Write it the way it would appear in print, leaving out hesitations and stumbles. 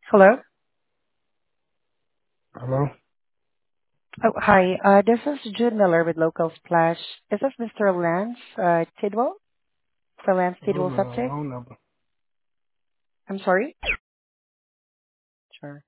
Hello. Hello? Oh, hi. This is Jude Miller with Local Splash. Is this Mr. Lance Tidwell? For Lance Who's Tidwell the Septic? wrong number? I'm sorry? Sure.